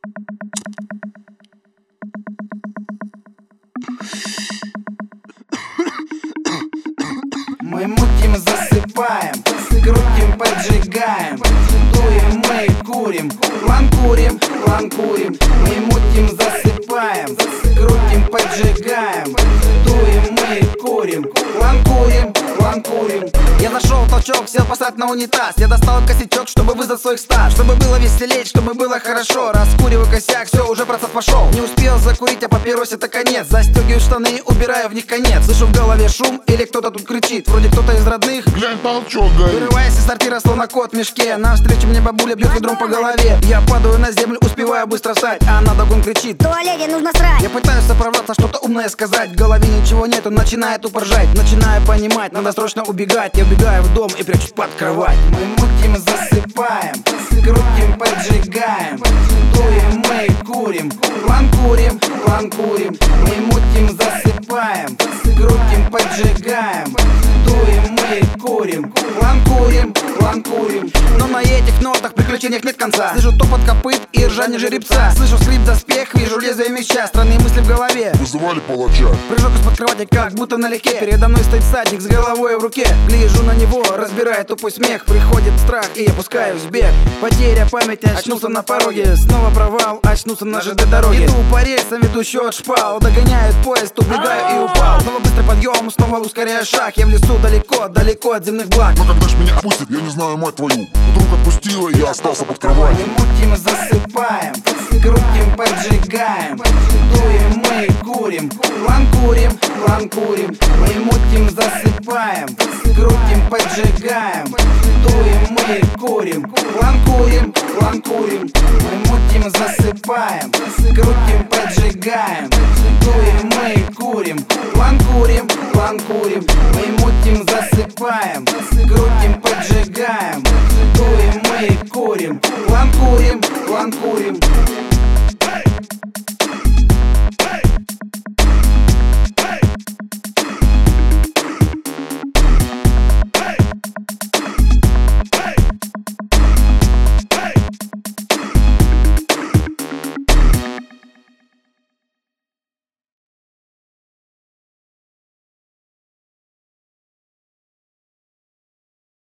Мы мутим, засыпаем, крутим, поджигаем, дуем, мы курим, план курим, план курим. Мы мутим, засыпаем, крутим, поджигаем, дуем, мы курим, план курим, план курим. Я нашел толчок, сел посрать на унитаз. Я достал косячок, чтобы вызвать свой стаж, чтобы было веселей, чтобы было хорошо. Раскуриваю косяк, все, уже процесс пошел. Не успел закурить, а папиросе это конец. Застегиваю штаны, убираю в них конец. Слышу в голове шум, или кто-то тут кричит. Вроде кто-то из родных. Глянь, толчок горит. Вырываясь из сортира, словно кот в мешке. Навстречу мне бабуля бьет ведром по голове. Я падаю на землю, успеваю быстро встать, а она догон кричит: в туалете нужно срать. Я пытаюсь оправдаться, что-то умное сказать. В голове ничего нету, начинает тупо ржать. Начинаю понимать, надо срочно убегать. Я убегаю в дом и прячусь под кровать. Мы мутим, засыпаем, крутим, поджигаем, дуем, мы курим, план курим, план курим. Мы мутим, засыпаем, крутим, поджигаем, дуем, мы курим, план курим, план курим. Но на этих нотах приключениях нет конца. Слышу топот копыт и ржание жеребца. Слышу скрип доспех, вижу лезвие меча. Странные мысли в голове. Вызывали палача. Прыжок из-под кровати, как будто налегке. Передо мной стоит всадник с головой в руке. Гляжу на него, разбирая тупой смех. Приходит страх, и я пускаюсь в бег. Потеря памяти, очнулся на пороге. Снова провал, очнулся на ЖД дороге. Иду по рельсам, веду счет шпал. Догоняет поезд, убегаю и упал. Снова быстрый подъем, снова ускоряю шаг. Я в лесу далеко, далеко от земных благ. Но когда ж меня отпустит, я не знаю, мать твою. Вдруг отпустила, и я остался под кроватью. Мы мутим, засыпаем, крутим, поджигаем, дуем, мы курим, план курим, план курим. Мы мутим, засыпаем, крутим, поджигаем, дуем, мы курим, план курим, план курим. Мы мутим, засыпаем, крутим, поджигаем, дуем, мы курим, план курим, план курим. Мы мутим, засыпаем, крутим, поджигаем, дуем, мы курим, план курим, план курим.